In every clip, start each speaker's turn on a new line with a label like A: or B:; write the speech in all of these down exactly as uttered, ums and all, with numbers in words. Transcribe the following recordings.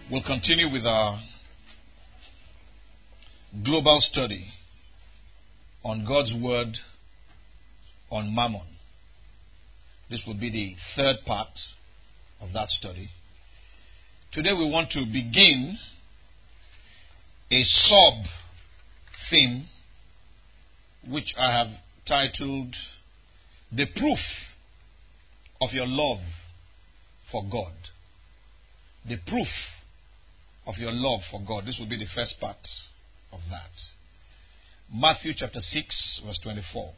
A: We'll continue with our global study on God's Word on Mammon. This will be the third part of that study. Today we want to begin a sub-theme which I have titled The Proof of Your Love for God. The proof of your love for God. This will be the first part of that. Matthew chapter six, verse twenty-four.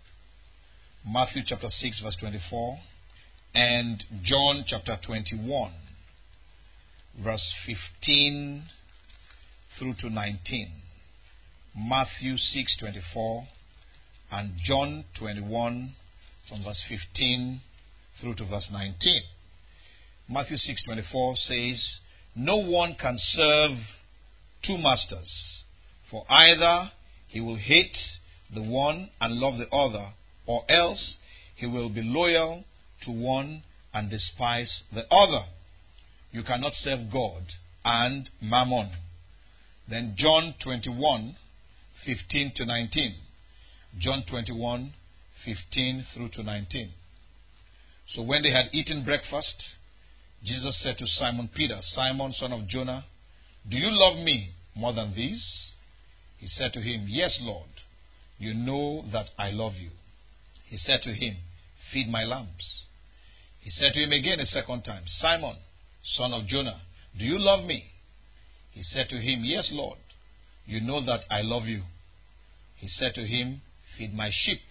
A: Matthew chapter six, verse twenty-four. And John chapter twenty-one, verse fifteen through to nineteen. Matthew six, twenty-four. And John twenty-one, from verse fifteen through to verse nineteen. Matthew six, twenty-four says, "No one can serve two masters, for either he will hate the one and love the other, or else he will be loyal to one and despise the other. You cannot serve God and Mammon." Then John twenty-one, fifteen to nineteen. John twenty-one, fifteen through to nineteen. "So when they had eaten breakfast, Jesus said to Simon Peter, 'Simon, son of Jonah, do you love me more than these?' He said to him, 'Yes, Lord, you know that I love you.' He said to him, 'Feed my lambs.' He said to him again a second time, 'Simon, son of Jonah, do you love me?' He said to him, 'Yes, Lord, you know that I love you.' He said to him, 'Feed my sheep.'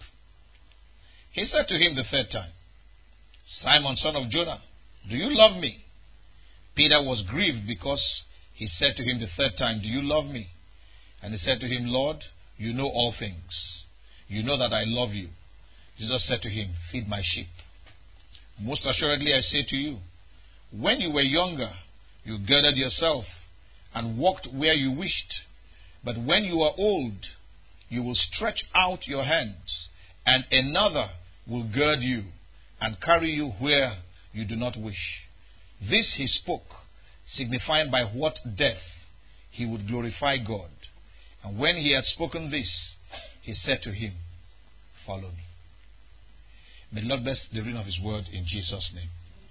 A: He said to him the third time, 'Simon, son of Jonah, do you love me?' Peter was grieved because he said to him the third time, 'Do you love me?' And he said to him, 'Lord, you know all things. You know that I love you.' Jesus said to him, 'Feed my sheep. Most assuredly I say to you, when you were younger, you girded yourself and walked where you wished. But when you are old, you will stretch out your hands, and another will gird you and carry you where you do not wish.' This he spoke, signifying by what death he would glorify God. And when he had spoken this, he said to him, 'Follow me.'" May the Lord bless the reading of his word in Jesus' name.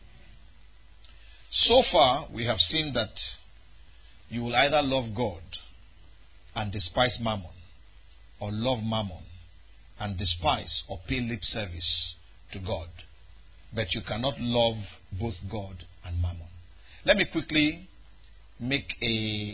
A: So far, we have seen that you will either love God and despise Mammon, or love Mammon and despise or pay lip service to God. But you cannot love both God and Mammon. Let me quickly make a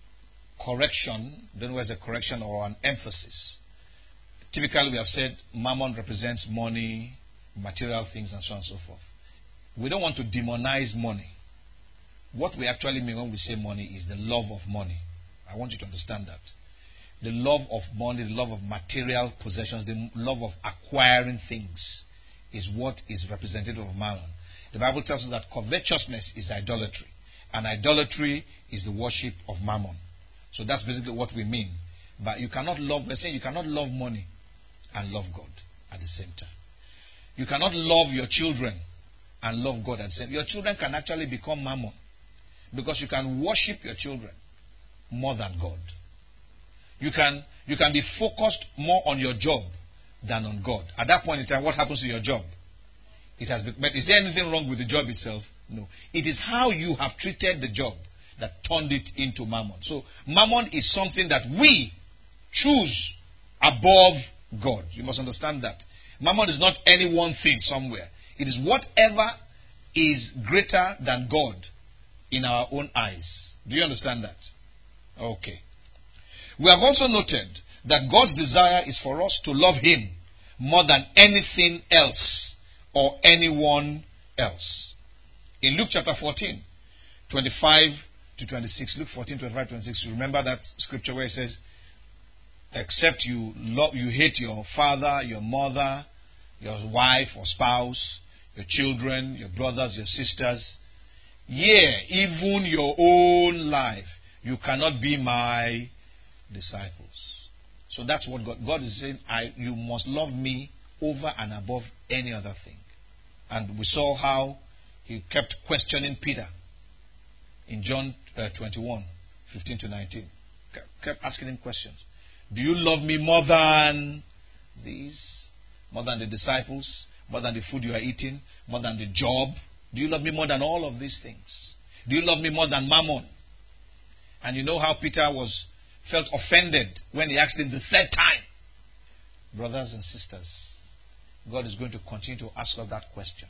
A: correction. Don't know whether it's a correction or an emphasis. Typically, we have said Mammon represents money, material things, and so on and so forth. We don't want to demonize money. What we actually mean when we say money is the love of money. I want you to understand that. The love of money, the love of material possessions, the love of acquiring things is what is representative of Mammon. The Bible tells us that covetousness is idolatry, and idolatry is the worship of Mammon. So that's basically what we mean. But you cannot love, we're saying you cannot love money and love God at the same time. You cannot love your children and love God at the same time. Your children can actually become Mammon, because you can worship your children more than God. You can, you can be focused more on your job than on God. At that point in time, what happens to your job? It has been, but is there anything wrong with the job itself? No. It is how you have treated the job that turned it into Mammon. So Mammon is something that we choose above God. You must understand that. Mammon is not any one thing somewhere. It is whatever is greater than God in our own eyes. Do you understand that? Okay. We have also noted that God's desire is for us to love Him more than anything else or anyone else. In Luke chapter fourteen, twenty-five to twenty-six, Luke fourteen, twenty-five, twenty-six, you remember that scripture where it says, "Except you love, you hate your father, your mother, your wife or spouse, your children, your brothers, your sisters, yea, even your own life, you cannot be my disciples." So that's what God, God is saying. I, you must love me over and above any other thing. And we saw how He kept questioning Peter in John uh, twenty-one, fifteen to nineteen. Kept asking him questions. Do you love me more than these? More than the disciples? More than the food you are eating? More than the job? Do you love me more than all of these things? Do you love me more than mammon? And you know how Peter was felt offended when he asked him the third time. Brothers and sisters, God is going to continue to ask us that question.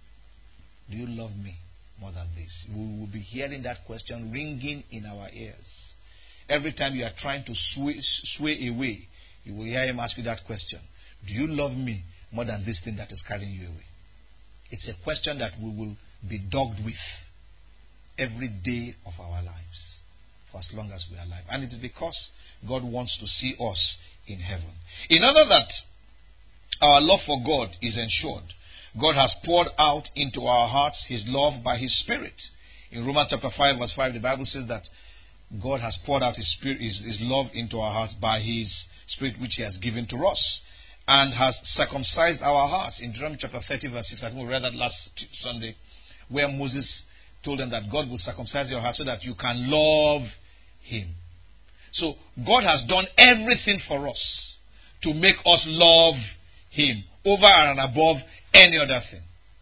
A: Do you love me more than this? We will be hearing that question ringing in our ears. Every time you are trying to sway, sway away, you will hear him ask you that question. Do you love me more than this thing that is carrying you away? It's a question that we will be dogged with every day of our lives for as long as we are alive. And it is because God wants to see us in heaven. In order that our love for God is ensured, God has poured out into our hearts His love by His Spirit. In Romans chapter five verse five, the Bible says that God has poured out His Spirit, His, His love into our hearts by His Spirit which He has given to us, and has circumcised our hearts. In Deuteronomy chapter thirty verse six, I think we read that last Sunday, where Moses told them that God will circumcise your heart so that you can love Him. So God has done everything for us to make us love Him over and above any other thing.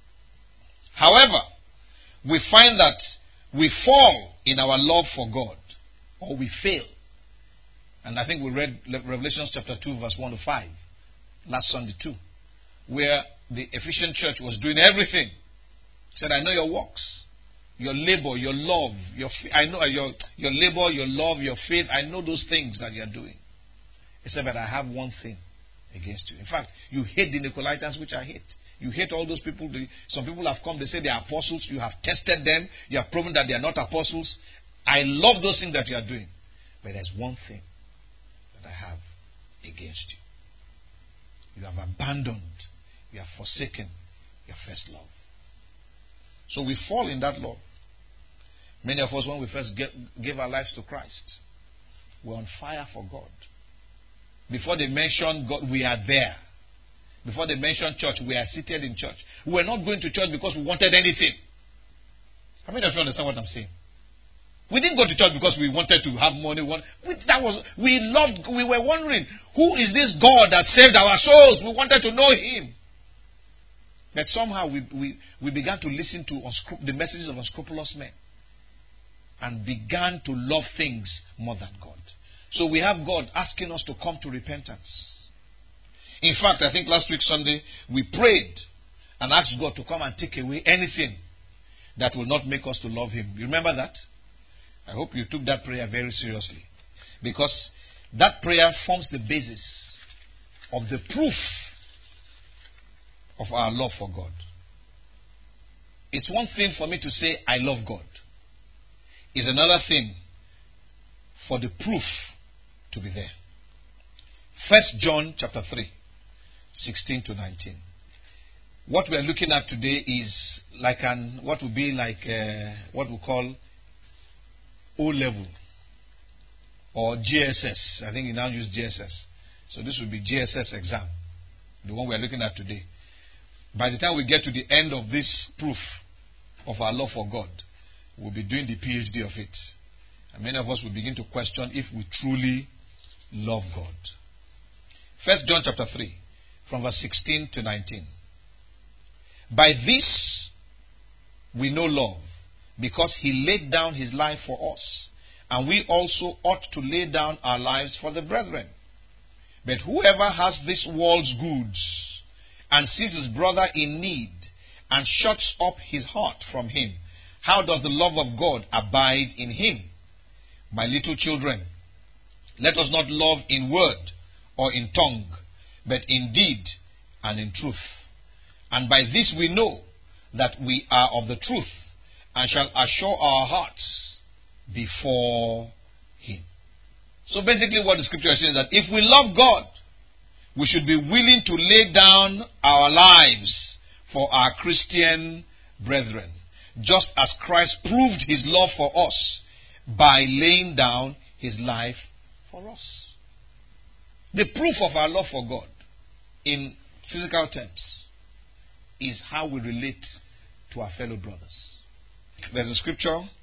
A: However, we find that we fall in our love for God, or we fail. And I think we read Revelation chapter two verse one to five last Sunday too, where the Ephesian church was doing everything. He said, I know your works, your labor, your love, your I know your your labor, your love, your faith. I know those things that you are doing. He said, but I have one thing against you. In fact, you hate the Nicolaitans, which I hate. You hate all those people. Some people have come, they say they are apostles. You have tested them. You have proven that they are not apostles. I love those things that you are doing. But there's one thing that I have against you. You have abandoned, you have forsaken your first love. So we fall in that love. Many of us, when we first get, gave our lives to Christ, we're on fire for God. Before they mentioned God, we are there. Before they mentioned church, we are seated in church. We were not going to church because we wanted anything. How many of you understand what I'm saying? We didn't go to church because we wanted to have money. We, that was, we loved, we were wondering, who is this God that saved our souls? We wanted to know Him. But somehow we, we, we began to listen to unscrup- the messages of unscrupulous men and began to love things more than God. So we have God asking us to come to repentance. In fact, I think last week Sunday, we prayed and asked God to come and take away anything that will not make us to love Him. You remember that? I hope you took that prayer very seriously. Because that prayer forms the basis of the proof of our love for God. It's one thing for me to say, I love God. It's another thing for the proof to be there. First John chapter three, sixteen to nineteen. What we are looking at today is like an, what would be like uh, what we call O level or G S S. I think you now use G S S. So this will be G S S exam, the one we are looking at today. By the time we get to the end of this proof of our love for God, we'll be doing the P H D of it. And many of us will begin to question if we truly love God. First John chapter three, from verse sixteen to nineteen. By this we know love, because He laid down His life for us, and we also ought to lay down our lives for the brethren. But whoever has this world's goods and sees his brother in need and shuts up his heart from him, how does the love of God abide in him? My little children, let us not love in word or in tongue, but in deed and in truth. And by this we know that we are of the truth, and shall assure our hearts before Him. So basically what the scripture is saying is that if we love God, we should be willing to lay down our lives for our Christian brethren, just as Christ proved His love for us by laying down His life for us. The proof of our love for God in physical terms is how we relate to our fellow brothers. There's a scripture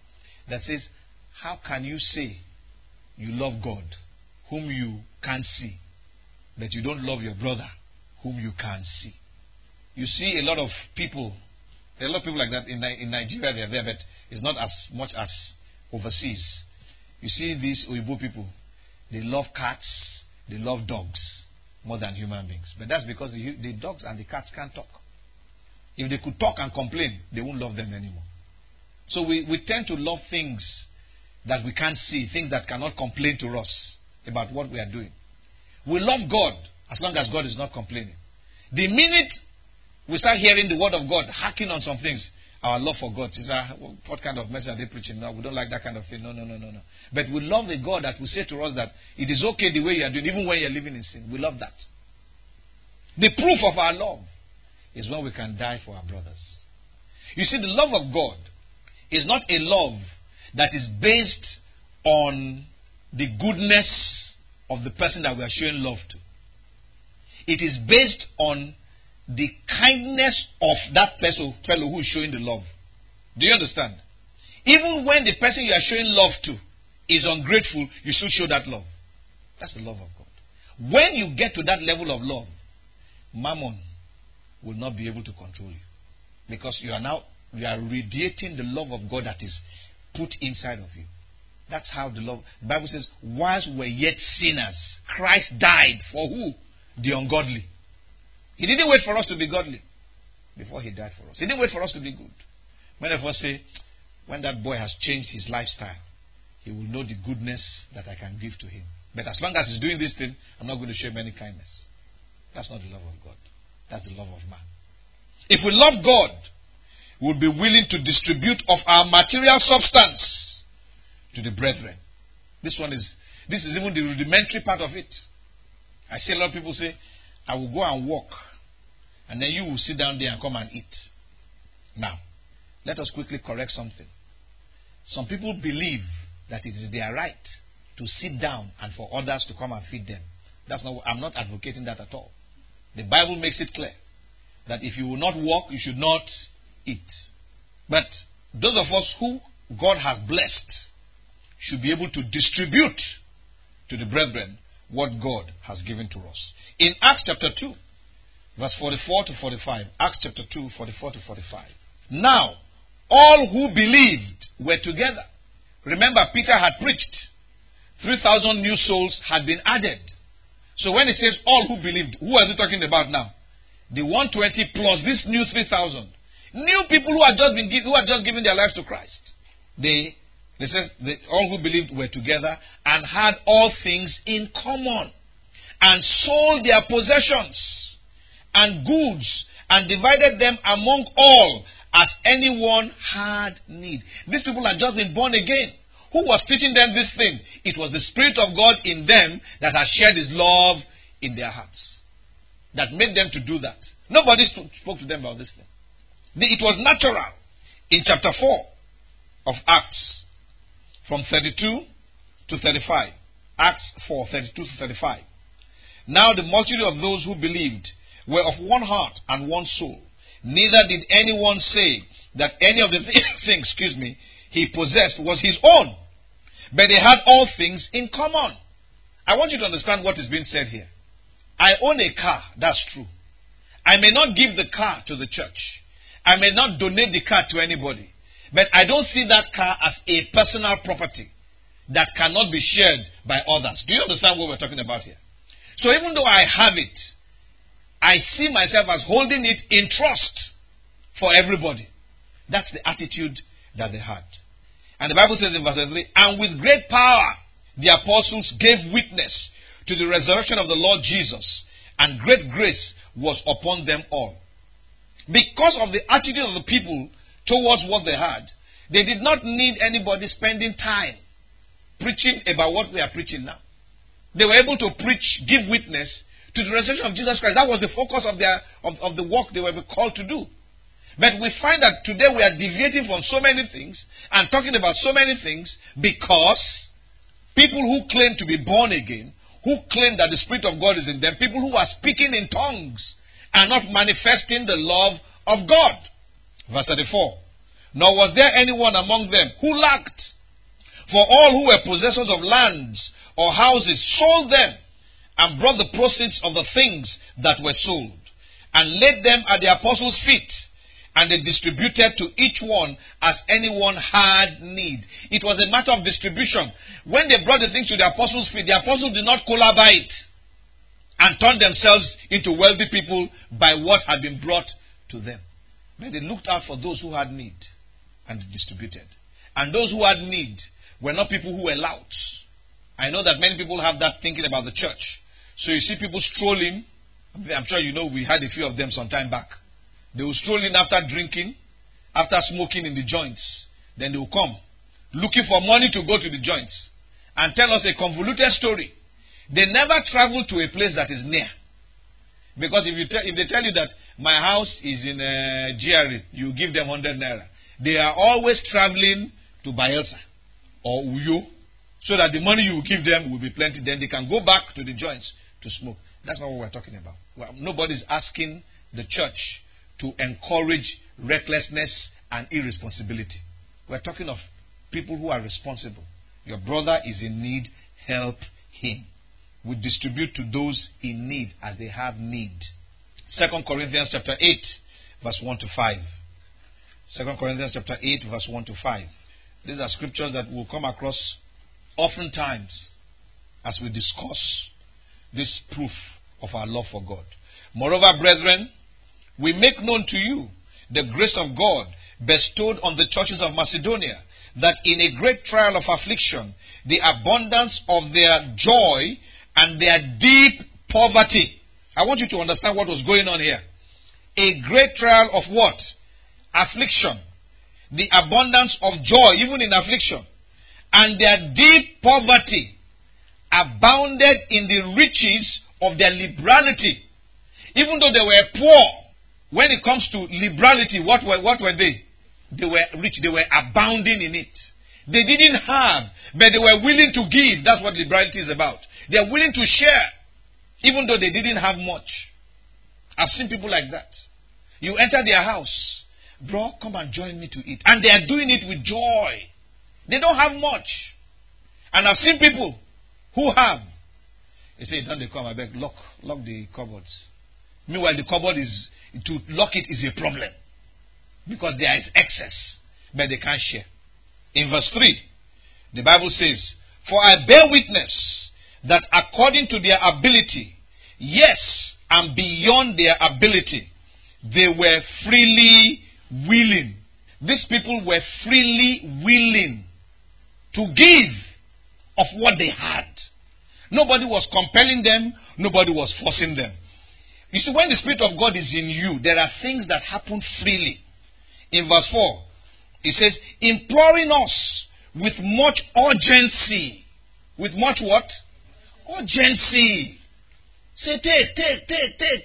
A: that says, how can you say you love God whom you can't see, but you don't love your brother whom you can see? You see a lot of people, there are a lot of people like that in, in Nigeria, they are there, but it's not as much as overseas. You see these Oyibo people, they love cats, they love dogs more than human beings. But that's because the, the dogs and the cats can't talk. If they could talk and complain, they won't love them anymore. So we, we tend to love things that we can't see, things that cannot complain to us about what we are doing. We love God as long as God is not complaining. The minute we start hearing the word of God hacking on some things, our love for God is, uh, what kind of message are they preaching? No, we don't like that kind of thing. No, no, no, no, no. But we love the God that will say to us that it is okay the way you are doing, even when you are living in sin. We love that. The proof of our love is when we can die for our brothers. You see, the love of God is not a love that is based on the goodness of the person that we are showing love to. It is based on the kindness of that person, fellow who is showing the love. Do you understand? Even when the person you are showing love to is ungrateful, you still show that love. That's the love of God. When you get to that level of love, mammon will not be able to control you. Because you are now, you are radiating the love of God that is put inside of you. That's how the love, the Bible says, whilst we were yet sinners, Christ died for who? The ungodly. He didn't wait for us to be godly before he died for us. He didn't wait for us to be good. Many of us say, when that boy has changed his lifestyle, he will know the goodness that I can give to him. But as long as he's doing this thing, I'm not going to show him any kindness. That's not the love of God. That's the love of man. If we love God, we'll be willing to distribute of our material substance to the brethren. This one is, this is even the rudimentary part of it. I see a lot of people say, I will go and walk, and then you will sit down there and come and eat. Now, let us quickly correct something. Some people believe that it is their right to sit down and for others to come and feed them. That's not. I'm not advocating that at all. The Bible makes it clear that if you will not walk, you should not eat. But those of us who God has blessed should be able to distribute to the brethren what God has given to us. In Acts chapter two, verse forty-four to forty-five. Acts chapter two, forty-four to forty-five. Now, all who believed were together. Remember, Peter had preached. three thousand new souls had been added. So when it says all who believed, who is he talking about now? The one hundred twenty plus this new three thousand. New people who had just been who had just given their lives to Christ. They They says they, all who believed were together and had all things in common, and sold their possessions and goods and divided them among all as anyone had need. These people had just been born again. Who was teaching them this thing? It was the Spirit of God in them that had shared His love in their hearts, that made them to do that. Nobody spoke to them about this thing. It was natural. In chapter four of Acts, from thirty-two to thirty-five. Acts four, thirty-two to thirty-five. Now the multitude of those who believed were of one heart and one soul. Neither did anyone say that any of the things, excuse me, he possessed was his own, but they had all things in common. I want you to understand what is being said here. I own a car, that's true. I may not give the car to the church. I may not donate the car to anybody. But I don't see that car as a personal property that cannot be shared by others. Do you understand what we're talking about here? So even though I have it, I see myself as holding it in trust for everybody. That's the attitude that they had. And the Bible says in verse three, and with great power the apostles gave witness to the resurrection of the Lord Jesus, and great grace was upon them all. Because of the attitude of the people towards what they had, they did not need anybody spending time preaching about what we are preaching now. They were able to preach, give witness to the resurrection of Jesus Christ. That was the focus of their of, of the work they were called to do. But we find that today we are deviating from so many things and talking about so many things because people who claim to be born again, who claim that the Spirit of God is in them, people who are speaking in tongues are not manifesting the love of God. Verse thirty-four. Nor was there anyone among them who lacked, For all who were possessors of lands or houses sold them and brought the proceeds of the things that were sold and laid them at the apostles' feet, and they distributed to each one as anyone had need. It was a matter of distribution. When they brought the things to the apostles' feet, the apostles did not collaborate and turn themselves into wealthy people by what had been brought to them. But they looked out for those who had need and distributed. And those who had need were not people who were louts. I know that many people have that thinking about the church. So you see people strolling. I'm sure you know we had a few of them some time back. They will stroll in after drinking, after smoking in the joints. Then they will come looking for money to go to the joints and tell us a convoluted story. They never travel to a place that is near. Because if you tell, if they tell you that my house is in uh, G R A, you give them one hundred naira. They are always traveling to Bayelsa or Uyo, so that the money you will give them will be plenty. Then they can go back to the joints to smoke. That's not what we're talking about. Well, nobody's asking the church to encourage recklessness and irresponsibility. We're talking of people who are responsible. Your brother is in need, help him. We distribute to those in need as they have need. Second Corinthians chapter eight, verse one to five. Second Corinthians chapter eight, verse one to five. These are scriptures that we'll come across oftentimes as we discuss this proof of our love for God. Moreover, brethren, we make known to you the grace of God bestowed on the churches of Macedonia, that in a great trial of affliction, the abundance of their joy and their deep poverty. I want you to understand what was going on here. A great trial of what? Affliction. The abundance of joy, even in affliction. And their deep poverty abounded in the riches of their liberality. Even though they were poor, when it comes to liberality, what were, what were they? They were rich. They were abounding in it. They didn't have, but they were willing to give. That's what liberality is about. They are willing to share, even though they didn't have much. I've seen people like that. You enter their house, bro, come and join me to eat. And they are doing it with joy. They don't have much. And I've seen people who have. They say, don't they come, I beg, lock, lock the cupboards. Meanwhile, the cupboard is, to lock it is a problem. Because there is excess, but they can't share. In verse three, the Bible says, for I bear witness that according to their ability, yes, and beyond their ability, they were freely willing. These people were freely willing to give of what they had. Nobody was compelling them. Nobody was forcing them. You see, when the Spirit of God is in you, there are things that happen freely. In verse four, it says, imploring us with much urgency. With much what? Urgency. Say, take, take, take, take,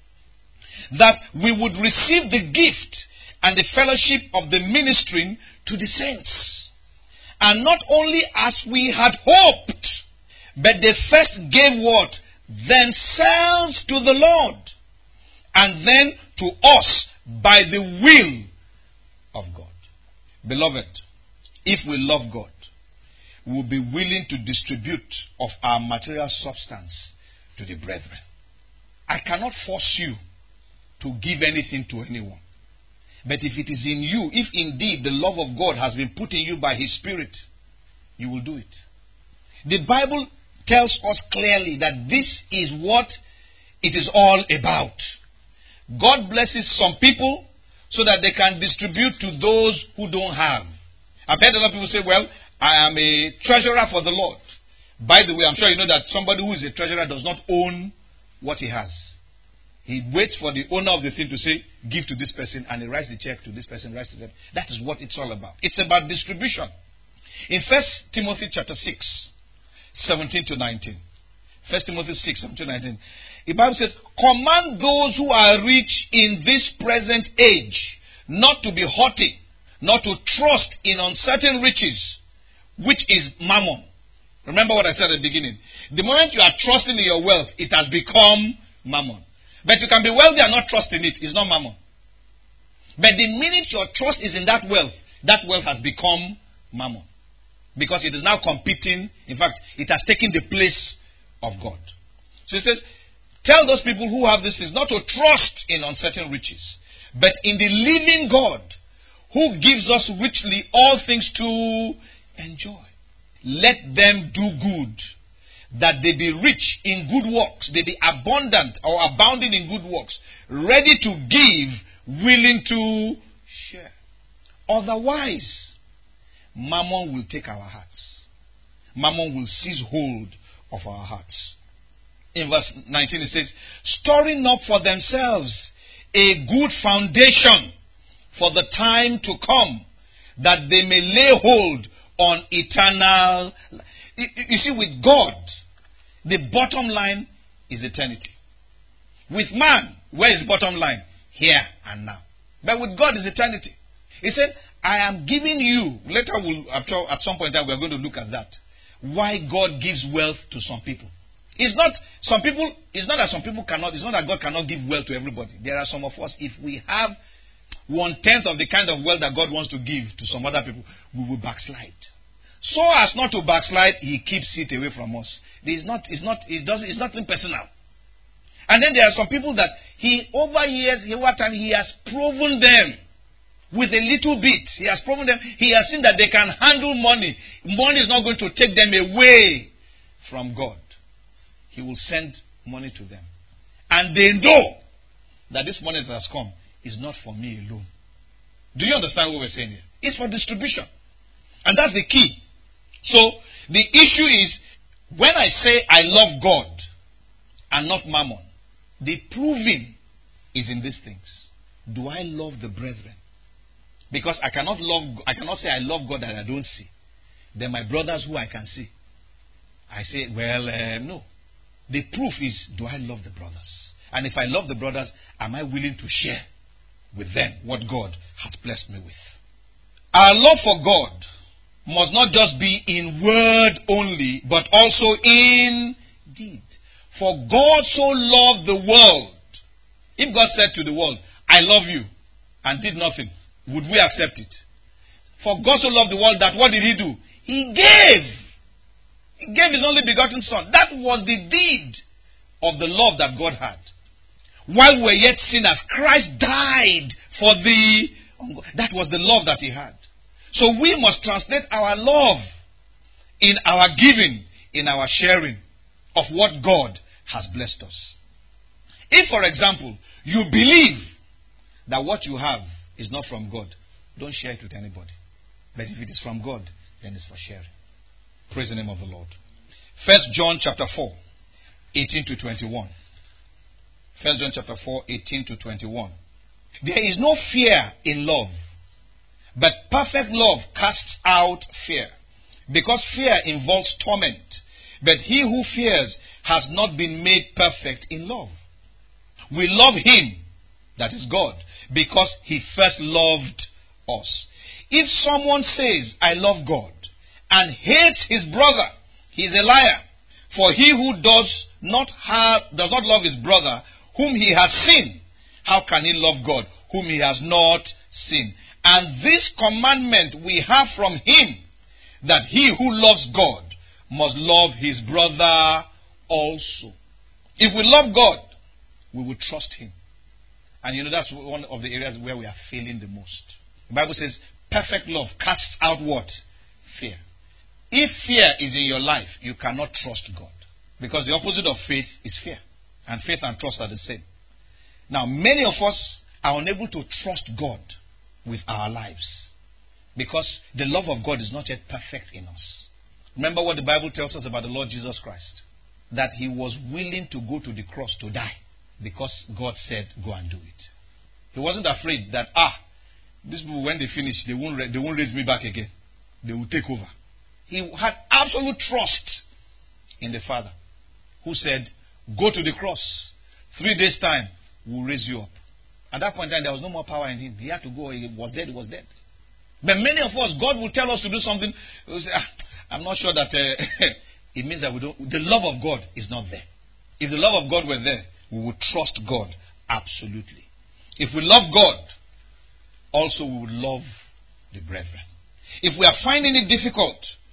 A: take. That we would receive the gift and the fellowship of the ministering to the saints. And not only as we had hoped, but they first gave what? Themselves to the Lord. And then to us by the will of God. Beloved, if we love God, we will be willing to distribute of our material substance to the brethren. I cannot force you to give anything to anyone. But if it is in you, if indeed the love of God has been put in you by His Spirit, you will do it. The Bible tells us clearly that this is what it is all about. God blesses some people so that they can distribute to those who don't have. I've heard a lot of people say, well, I am a treasurer for the Lord. By the way, I'm sure you know that somebody who is a treasurer does not own what he has. He waits for the owner of the thing to say, give to this person, and he writes the check to this person, writes to them. That is what it's all about. It's about distribution. In First Timothy chapter six, seventeen to nineteen. First Timothy six, seventeen to nineteen. The Bible says, command those who are rich in this present age not to be haughty, not to trust in uncertain riches, which is mammon. Remember what I said at the beginning. The moment you are trusting in your wealth, it has become mammon. But you can be wealthy and not trust in it. It's not mammon. But the minute your trust is in that wealth, that wealth has become mammon. Because it is now competing. In fact, it has taken the place of God. So he says, tell those people who have these things not to trust in uncertain riches, but in the living God, who gives us richly all things to enjoy. Let them do good, that they be rich in good works, they be abundant or abounding in good works, ready to give, willing to share. Otherwise, Mammon will take our hearts. Mammon will seize hold of our hearts. In verse nineteen it says, storing up for themselves a good foundation for the time to come, that they may lay hold on eternal. You see, with God, the bottom line is eternity. With man, where is bottom line? Here and now. But with God is eternity. He said, I am giving you, later we'll, after, at some point in time we are going to look at that, why God gives wealth to some people. It's not some people, it's not that some people cannot, it's not that God cannot give wealth to everybody. There are some of us, if we have one tenth of the kind of wealth that God wants to give to some other people, we will backslide. So as not to backslide, he keeps it away from us. It's not, it's not, it doesn't, it's nothing personal. And then there are some people that he, over years, over time, he has proven them with a little bit. He has proven them. He has seen that they can handle money. Money is not going to take them away from God. He will send money to them. And they know that this money that has come is not for me alone. Do you understand what we're saying here? It's for distribution. And that's the key. So, the issue is, when I say I love God and not mammon, the proving is in these things. Do I love the brethren? Because I cannot love, I cannot say I love God that I don't see. Then my brothers who I can see, I say, well, uh, no. The proof is, do I love the brothers? And if I love the brothers, am I willing to share with them what God has blessed me with? Our love for God must not just be in word only, but also in deed. For God so loved the world. If God said to the world, I love you, and did nothing, would we accept it? For God so loved the world that what did he do? He gave. He gave his only begotten son. That was the deed of the love that God had. While we were yet sinners, Christ died for the... That was the love that he had. So we must translate our love in our giving, in our sharing of what God has blessed us. If, for example, you believe that what you have is not from God, don't share it with anybody. But if it is from God, then it's for sharing. Praise the name of the Lord. First John chapter four, eighteen to twenty-one. First John chapter four, eighteen to twenty-one. There is no fear in love, but perfect love casts out fear, because fear involves torment. But he who fears has not been made perfect in love. We love him, that is God, because he first loved us. If someone says, I love God, and hates his brother, he is a liar. For he who does not have, does not love his brother, whom he has seen, how can he love God, whom he has not seen? And this commandment we have from him, that he who loves God must love his brother also. If we love God, we will trust him. And you know, that's one of the areas where we are failing the most. The Bible says, perfect love casts out what? Fear. If fear is in your life, you cannot trust God. Because the opposite of faith is fear. And faith and trust are the same. Now, many of us are unable to trust God with our lives. Because the love of God is not yet perfect in us. Remember what the Bible tells us about the Lord Jesus Christ. That he was willing to go to the cross to die. Because God said, go and do it. He wasn't afraid that, ah, these people, when they finish, they won't, they won't raise me back again. They will take over. He had absolute trust in the Father, who said, go to the cross. Three days' time, we'll raise you up. At that point in time, there was no more power in him. He had to go. He was dead. He was dead. But many of us, God will tell us to do something. We'll say, ah, I'm not sure that uh, it means that we don't. The love of God is not there. If the love of God were there, we would trust God absolutely. If we love God, also we would love the brethren. If we are finding it difficult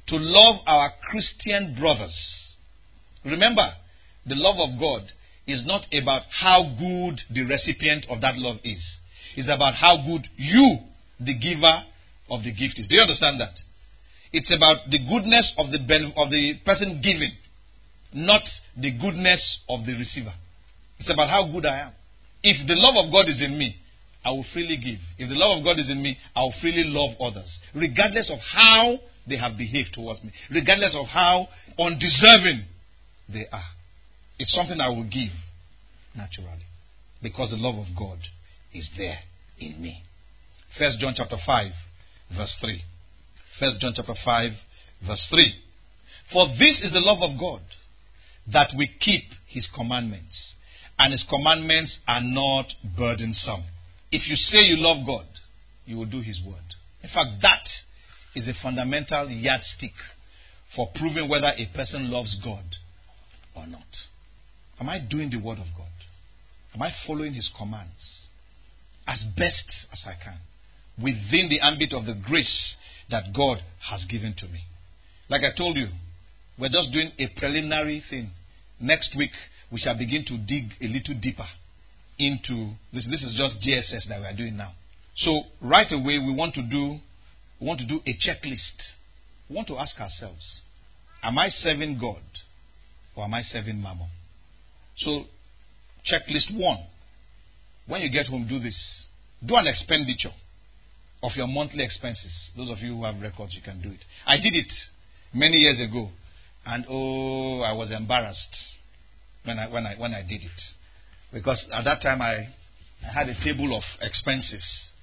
A: to love our Christian brothers. Remember, the love of God is not about how good the recipient of that love is. It's about how good you, the giver of the gift, is. Do you understand that? It's about the goodness of the of the person giving, not the goodness of the receiver. It's about how good I am. If the love of God is in me, I will freely give. If the love of God is in me, I will freely love others, regardless of how they have behaved towards me, regardless of how undeserving they are. It's something I will give naturally, because the love of God is there in me. First John chapter five, verse three. First John chapter five, verse three. For this is the love of God, that we keep his commandments, and his commandments are not burdensome. If you say you love God, you will do his word. In fact, that is a fundamental yardstick for proving whether a person loves God or not. Am I doing the word of God? Am I following his commands as best as I can, within the ambit of the grace that God has given to me? Like I told you, we're just doing a preliminary thing. Next week, we shall begin to dig a little deeper into this. This is just J S S that we are doing now. So right away, we want to do we want to do a checklist. We want to ask ourselves, am I serving God or am I serving Mammon? So checklist one. When you get home, do this. Do an expenditure of your monthly expenses. Those of you who have records, you can do it. I did it many years ago, and oh, I was embarrassed when I when I when I did it, because at that time I, I had a table of expenses,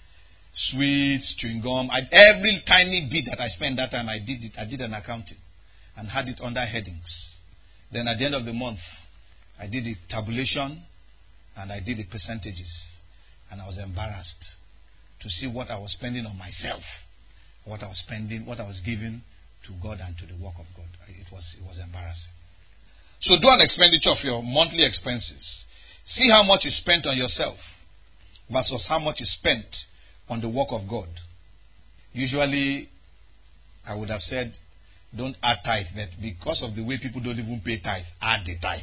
A: sweets, chewing gum. I, every tiny bit that I spent that time, I did it. I did an accounting and had it under headings. Then at the end of the month, I did the tabulation and I did the percentages, and I was embarrassed to see what I was spending on myself, what I was spending, what I was giving to God and to the work of God. It was it was embarrassing. So do an expenditure of your monthly expenses. See how much is spent on yourself versus how much is spent on the work of God. Usually, I would have said, don't add tithe, but because of the way people don't even pay tithe, add the tithe.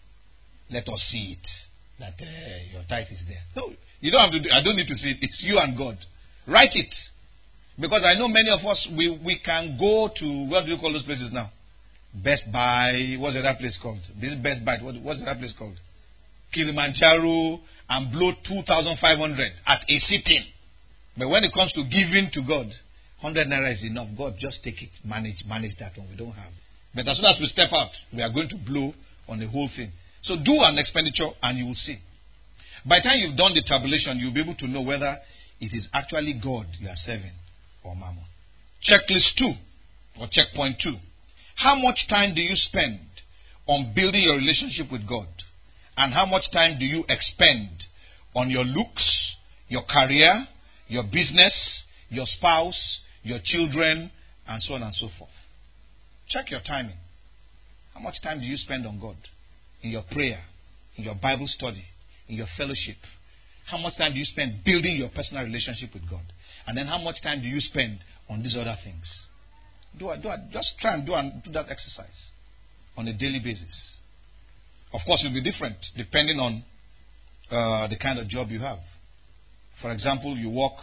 A: Let us see it, that uh, your tithe is there. No, you don't have to do, I don't need to see it. It's you and God. Write it. Because I know many of us, we, we can go to, what do you call those places now? Best Buy, what's the other place called? This is Best Buy, what, what's the other place called? Kilimanjaro, and blow two thousand five hundred at a sitting. But when it comes to giving to God, one hundred naira is enough. God, just take it, manage, manage that one. We don't have. But as soon as we step out, we are going to blow on the whole thing. So do an expenditure and you will see. By the time you've done the tabulation, you'll be able to know whether it is actually God you are serving or Mammon. Checklist two, or checkpoint two. How much time do you spend on building your relationship with God? And how much time do you expend on your looks, your career, your business, your spouse, your children, and so on and so forth? Check your timing. How much time do you spend on God? In your prayer, in your Bible study, in your fellowship? How much time do you spend building your personal relationship with God? And then how much time do you spend on these other things? Do I, do I, just try and do, and do that exercise on a daily basis. Of course, it will be different depending on uh, the kind of job you have. For example, you work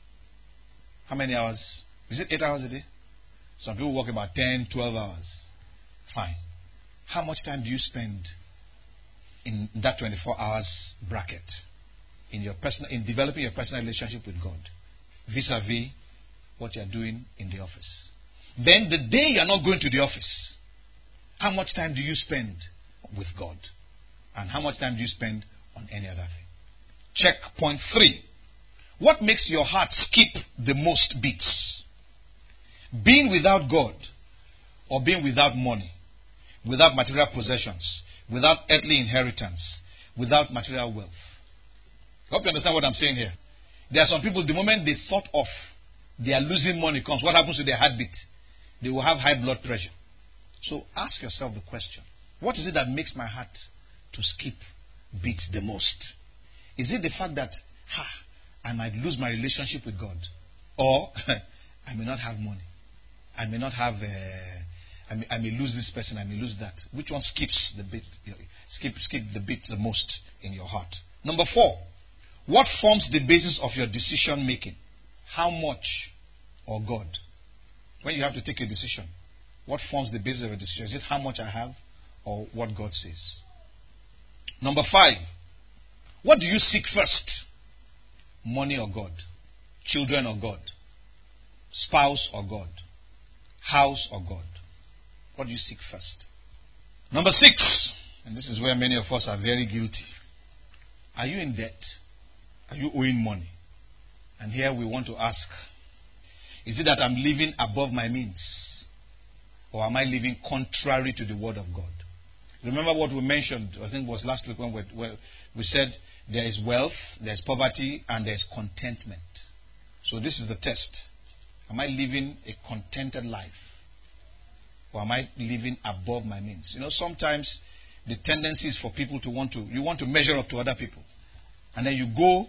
A: how many hours? Is it eight hours a day? Some people work about ten, twelve hours. Fine. How much time do you spend in that twenty-four hours bracket in your personal, in developing your personal relationship with God, vis-a-vis what you are doing in the office? Then the day you are not going to the office, how much time do you spend with God? And how much time do you spend on any other thing? Check point three. What makes your heart skip the most beats? Being without God, or being without money, without material possessions, without earthly inheritance, without material wealth? I hope you understand what I'm saying here. There are some people, the moment they thought of they are losing money comes, what happens to their heartbeat? They will have high blood pressure. So ask yourself the question, what is it that makes my heart to skip beats the most? Is it the fact that ha, I might lose my relationship with God? Or I may not have money? I may not have, a, I, may, I may lose this person, I may lose that. Which one skips the bit, you know, skip, skip the bit the most in your heart? Number four, what forms the basis of your decision making? How much or God? When you have to take a decision, what forms the basis of a decision? Is it how much I have or what God says? Number five, what do you seek first? Money or God? Children or God? Spouse or God? House or God? What do you seek first? Number six, and this is where many of us are very guilty. Are you in debt? Are you owing money? And here we want to ask, is it that I'm living above my means? Or am I living contrary to the word of God? Remember what we mentioned, I think it was last week when we, when we said there is wealth, there is poverty, and there is contentment. So this is the test. Am I living a contented life? Or am I living above my means? You know, sometimes the tendency is for people to want to, you want to measure up to other people. And then you go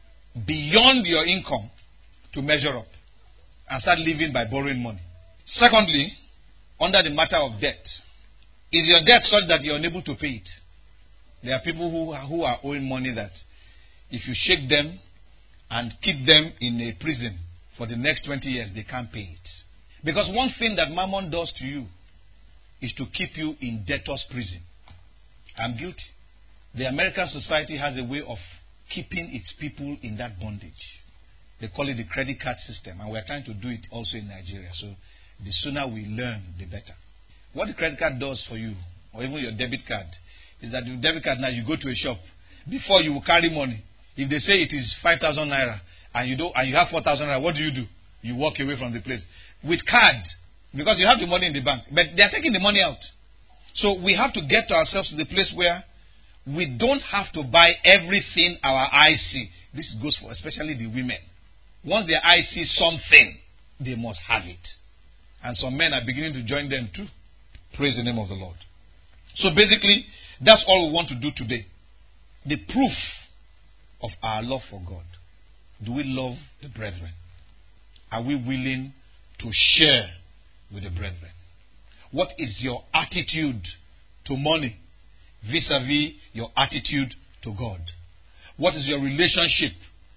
A: beyond your income to measure up and start living by borrowing money. Secondly, under the matter of debt, is your debt such that you're unable to pay it? There are people who are, who are owing money that if you shake them and keep them in a prison for the next twenty years, they can't pay it. Because one thing that Mammon does to you is to keep you in debtor's prison. I'm guilty. The American society has a way of keeping its people in that bondage. They call it the credit card system, and we're trying to do it also in Nigeria. So the sooner we learn, the better. What the credit card does for you, or even your debit card, is that the debit card now, you go to a shop, before you will carry money. If they say it is five thousand naira, and you don't, and you have four thousand naira, what do you do? You walk away from the place. With card, because you have the money in the bank, but they are taking the money out. So we have to get to ourselves to the place where we don't have to buy everything our eyes see. This goes for especially the women. Once their eyes see something, they must have it. And some men are beginning to join them too. Praise the name of the Lord. So basically, that's all we want to do today. The proof of our love for God. Do we love the brethren? Are we willing to share with the brethren? What is your attitude to money vis-a-vis your attitude to God? What is your relationship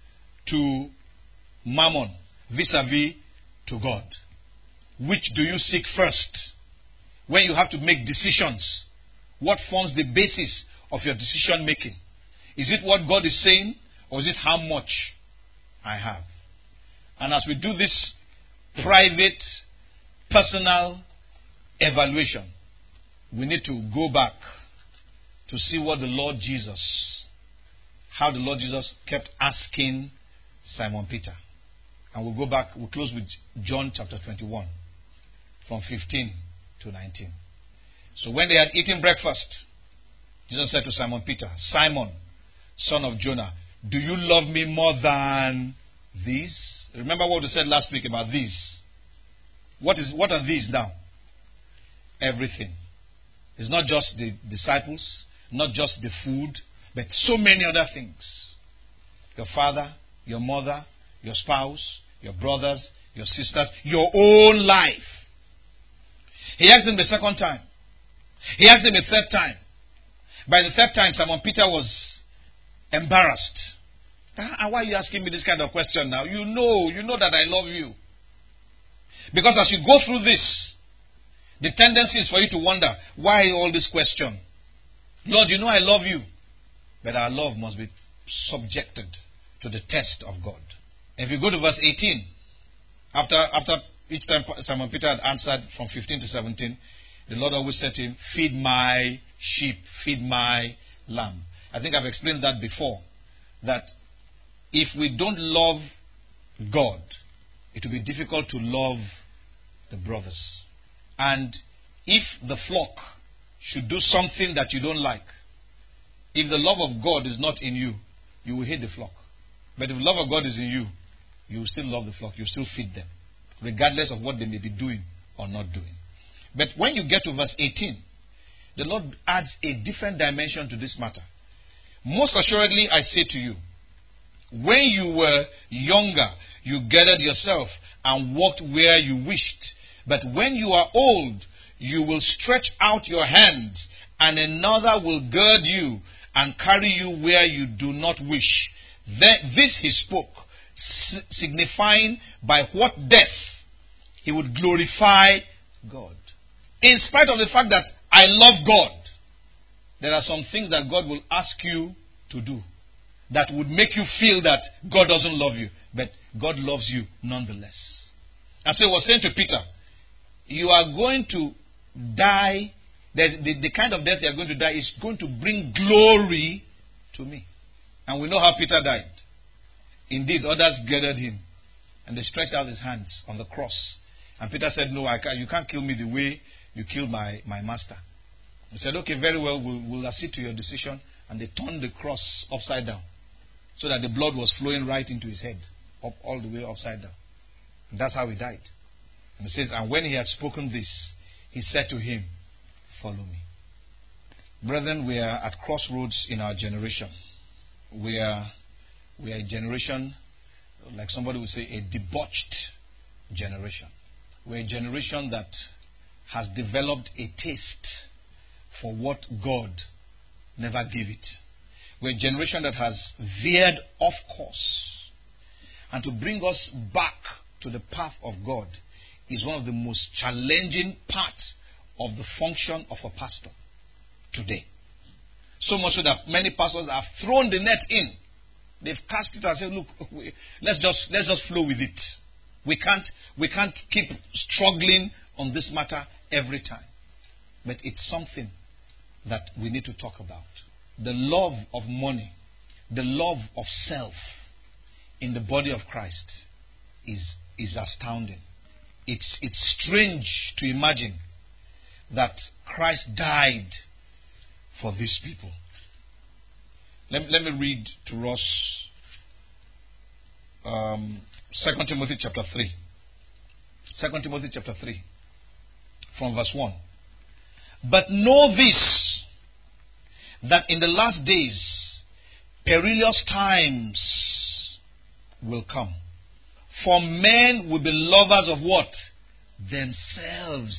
A: to mammon vis-a-vis to God? Which do you seek first? When you have to make decisions, what forms the basis of your decision making? Is it what God is saying, or is it how much I have? And as we do this private, personal evaluation, we need to go back to see what the Lord Jesus, how the Lord Jesus kept asking Simon Peter. And we'll go back, we'll close with John chapter twenty-one, from fifteen to nineteen. So when they had eaten breakfast, Jesus said to Simon Peter, Simon, son of Jonah, do you love me more than these? Remember what we said last week about these. What is what are these now? Everything. It's not just the disciples, not just the food, but so many other things. Your father, your mother, your spouse, your brothers, your sisters, your own life. He asked him the second time. He asked him the third time. By the third time, Simon Peter was embarrassed. Ah, why are you asking me this kind of question now? You know, you know that I love you. Because as you go through this, the tendency is for you to wonder, why all this question? Lord, you know I love you. But our love must be subjected to the test of God. If you go to verse eighteen, after, after each time Simon Peter had answered from fifteen to seventeen, the Lord always said to him, feed my sheep, feed my lamb. I think I've explained that before, that if we don't love God, it will be difficult to love the brothers. And if the flock should do something that you don't like, if the love of God is not in you, you will hate the flock. But if the love of God is in you, you will still love the flock. You will still feed them, regardless of what they may be doing or not doing. But when you get to verse eighteen, the Lord adds a different dimension to this matter. Most assuredly, I say to you, when you were younger, you gathered yourself and walked where you wished. But when you are old, you will stretch out your hands, and another will gird you and carry you where you do not wish. Then, this he spoke, signifying by what death he would glorify God. In spite of the fact that I love God, there are some things that God will ask you to do that would make you feel that God doesn't love you, but God loves you nonetheless. And so he was saying to Peter, you are going to die. The, the, the kind of death you are going to die is going to bring glory to me. And we know how Peter died. Indeed, others gathered him, and they stretched out his hands on the cross. And Peter said, no, I can't, you can't kill me the way you killed my, my master. He said, okay, very well, we'll, we'll accede to your decision. And they turned the cross upside down, so that the blood was flowing right into his head, up all the way upside down. And that's how he died. And it says, and when he had spoken this, he said to him, follow me. Brethren, we are at crossroads in our generation. We are, we are a generation, like somebody would say, a debauched generation. We're a generation that has developed a taste for what God never gave it. We're a generation that has veered off course. And to bring us back to the path of God is one of the most challenging parts of the function of a pastor today. So much so that many pastors have thrown the net in. They've cast it and said, look, we, let's just let's just flow with it. We can't we can't keep struggling on this matter every time. But it's something that we need to talk about. The love of money, the love of self in the body of Christ is, is astounding. It's, it's strange to imagine that Christ died for these people. Let, let me read to us um, Second Timothy chapter three. Second Timothy chapter three from verse one. But know this, that in the last days perilous times will come. For men will be lovers of what? Themselves.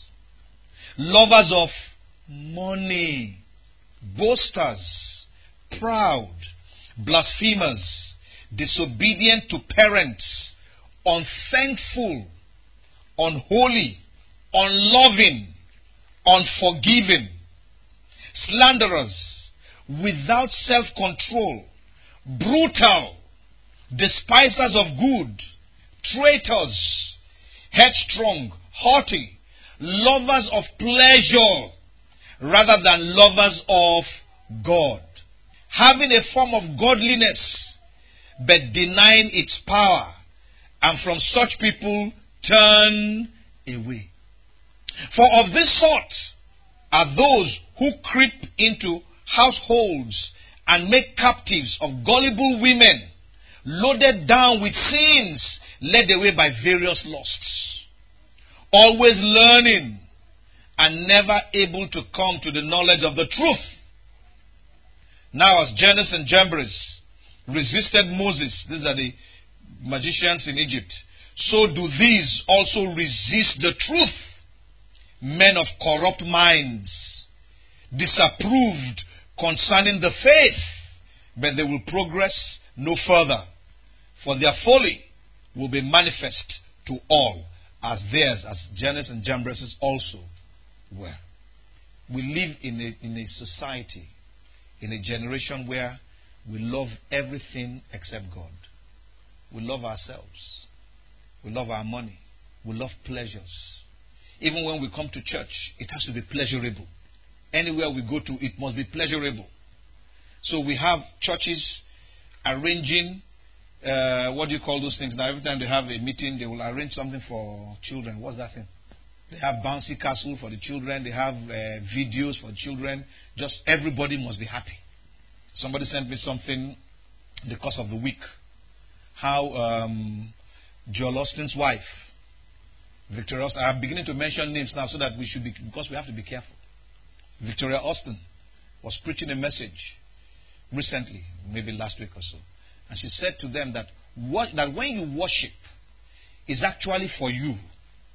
A: Lovers of money. Boasters. Proud. Blasphemers. Disobedient to parents. Unthankful. Unholy. Unloving. Unforgiving. Slanderers, without self-control, brutal, despisers of good, traitors, headstrong, haughty, lovers of pleasure rather than lovers of God, having a form of godliness but denying its power, and from such people turn away. For of this sort are those who creep into households and make captives of gullible women, loaded down with sins, led away by various lusts, always learning and never able to come to the knowledge of the truth. Now as Jannes and Jambres resisted Moses, these are the magicians in Egypt, so do these also resist the truth. Men of corrupt minds, disapproved concerning the faith, but they will progress no further, for their folly will be manifest to all, as theirs, as Jannes and Jambres also were. We live in a, in a society, in a generation where we love everything except God. We love ourselves. We love our money. We love pleasures. Even when we come to church, it has to be pleasurable. Anywhere we go to, it must be pleasurable. So we have churches arranging, uh, what do you call those things? Now every time they have a meeting, they will arrange something for children. What's that thing? They have bouncy castle for the children. They have uh, videos for children. Just everybody must be happy. Somebody sent me something in the course of the week. How um, Joel Austin's wife, Victoria Austin, I'm beginning to mention names now so that we should be, because we have to be careful. Victoria Austin was preaching a message recently, maybe last week or so. And she said to them that what, that when you worship is actually for you.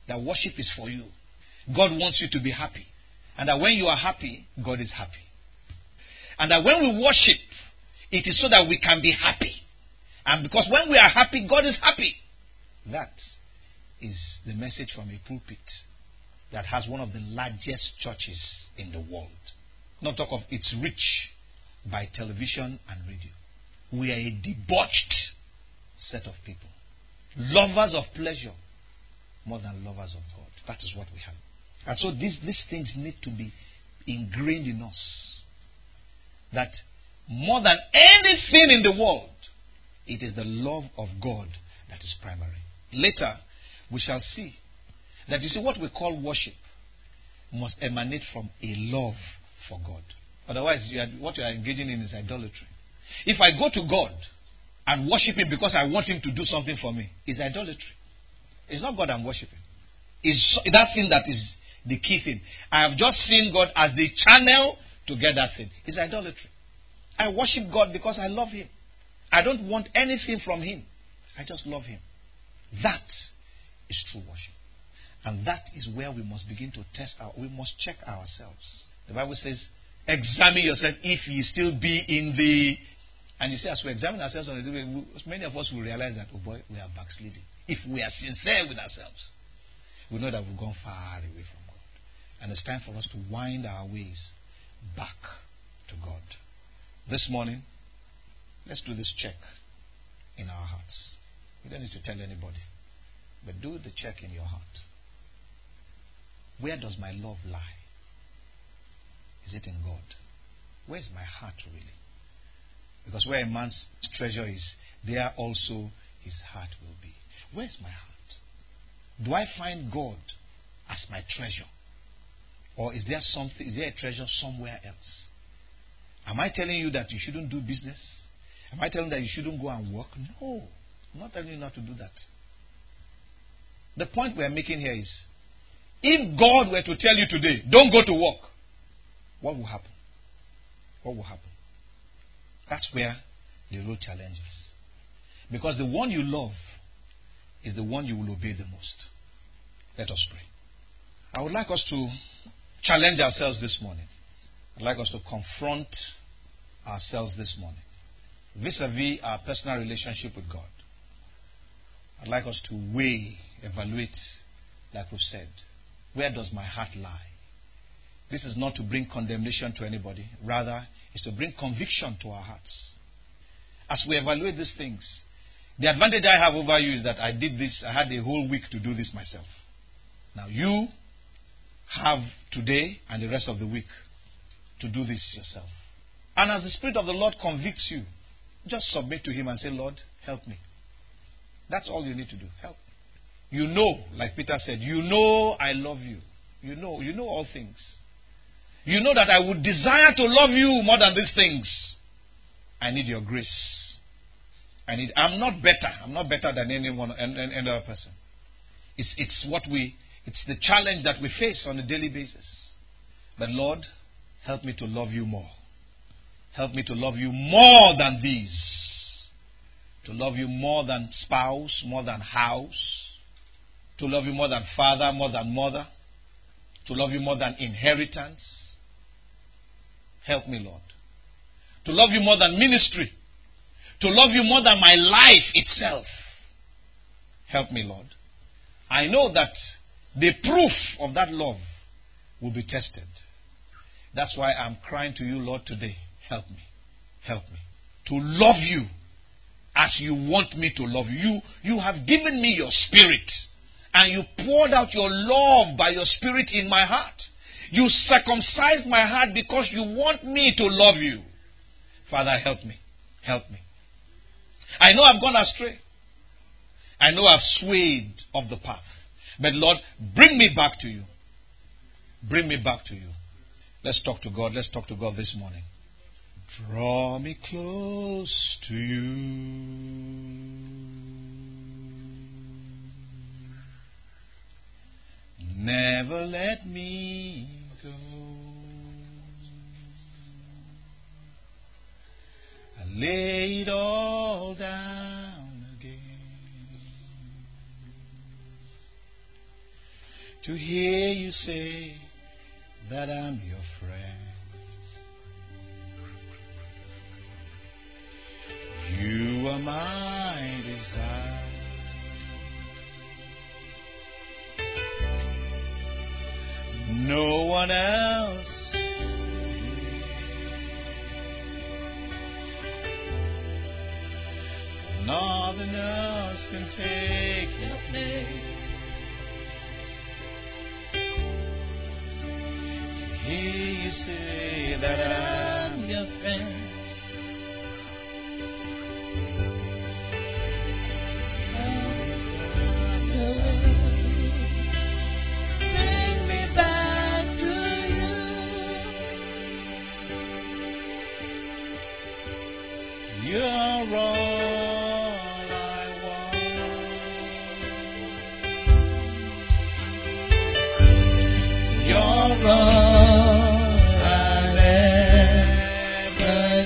A: that worship is for you. God wants you to be happy. And that when you are happy, God is happy. And that when we worship, it is so that we can be happy. And because when we are happy, God is happy. That is the message from a pulpit that has one of the largest churches in the world. Not talk of its reach by television and radio. We are a debauched set of people. Lovers of pleasure more than lovers of God. That is what we have. And so these, these things need to be ingrained in us. That more than anything in the world, it is the love of God that is primary. Later, we shall see that you see what we call worship must emanate from a love for God. Otherwise, you are, what you are engaging in is idolatry. If I go to God and worship Him because I want Him to do something for me, it's idolatry. It's not God I'm worshiping. It's that thing that is the key thing. I have just seen God as the channel to get that thing. It's idolatry. I worship God because I love Him. I don't want anything from Him. I just love Him. That is true worship. And that is where we must begin to test our, we must check ourselves. The Bible says, examine yourself if you still be in the, and you see, as we examine ourselves on the day, many of us will realize that, oh boy, we are backsliding. If we are sincere with ourselves, we know that we've gone far away from God. And it's time for us to wind our ways back to God. This morning, let's do this check in our hearts. You don't need to tell anybody, but do the check in your heart. Where does my love lie? Is it in God? Where is my heart really? Because where a man's treasure is, there also his heart will be. Where is my heart? Do I find God as my treasure? Or is there something, is there a treasure somewhere else? Am I telling you that you shouldn't do business? Am I telling you that you shouldn't go and work? No. I'm not telling you not to do that. The point we are making here is, if God were to tell you today, don't go to work, what will happen? What will happen? That's where the real challenge is. Because the one you love is the one you will obey the most. Let us pray. I would like us to challenge ourselves this morning. I'd like us to confront ourselves this morning vis-a-vis our personal relationship with God. I'd like us to weigh, evaluate, like we've said. Where does my heart lie? This is not to bring condemnation to anybody. Rather, it's to bring conviction to our hearts. As we evaluate these things, the advantage I have over you is that I did this, I had a whole week to do this myself. Now you have today and the rest of the week to do this yourself. And as the Spirit of the Lord convicts you, just submit to Him and say, Lord, help me. That's all you need to do. Help. You know, like Peter said, you know I love you. You know, you know all things. You know that I would desire to love you more than these things. I need your grace. I need. I'm not better. I'm not better than anyone, any, any other person. It's it's what we. It's the challenge that we face on a daily basis. But Lord, help me to love you more. Help me to love you more than these. To love you more than spouse, more than house. To love you more than father, more than mother. To love you more than inheritance. Help me, Lord. To love you more than ministry. To love you more than my life itself. Help me, Lord. I know that the proof of that love will be tested. That's why I'm crying to you, Lord, today. Help me. Help me. To love you as you want me to love you. You, you have given me your spirit. And you poured out your love by your spirit in my heart. You circumcised my heart because you want me to love you. Father, help me. Help me. I know I've gone astray. I know I've swayed off the path. But Lord, bring me back to you. Bring me back to you. Let's talk to God. Let's talk to God this morning. Draw me close to you. Never let me go. I lay it all down again. to hear you say that I'm your friend. You are my desire. No one else. Nothing else can take your place. To hear you say that I'm your friend. Bring me back to you. You're all I want. You're all I ever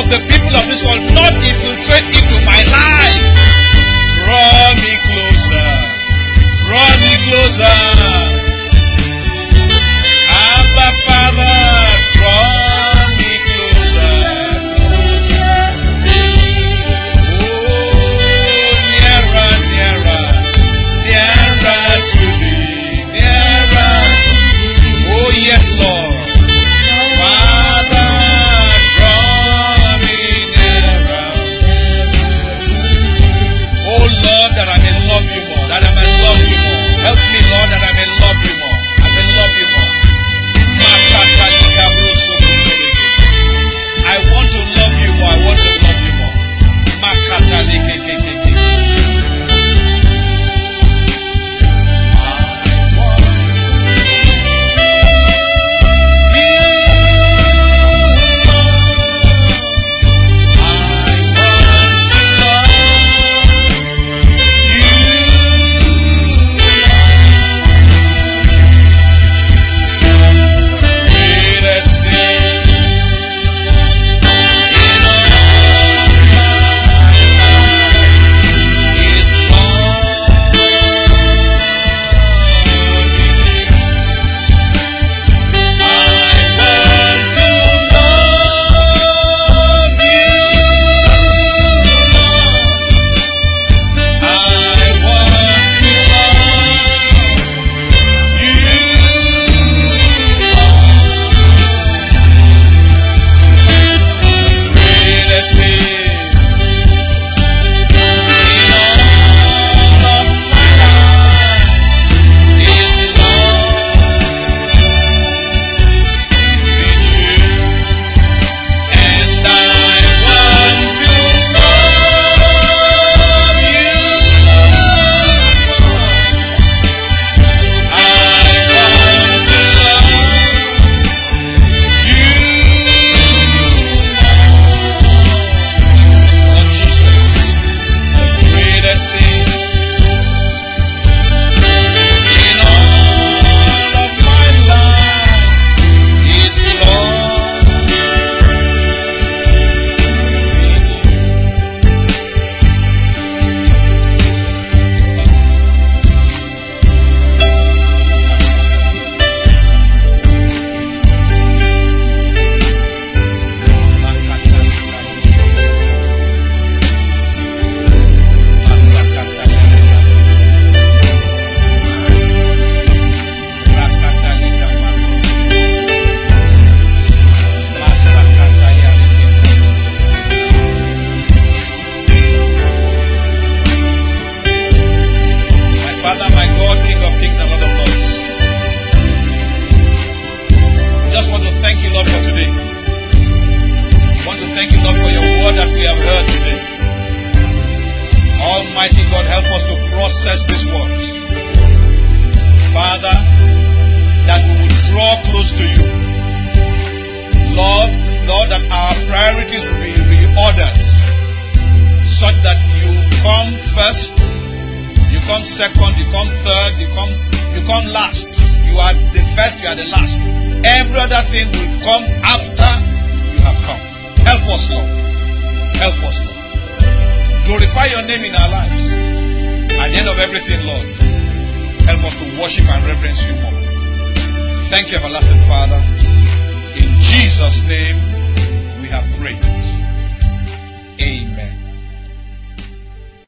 A: the people of this world not infiltrate into my life. Draw me closer. Draw me closer. Abba Father, draw me closer. Oh, nearer, nearer, nearer to thee, nearer. Oh, yes, Lord. Father, draw me nearer. Oh, Lord, that I may love you more, that I may love you more. Help me, Lord, that I may love you more. I may love you more. I want to love you more. I want to love you more. Thank you, everlasting Father. In Jesus' name we have prayed. Amen.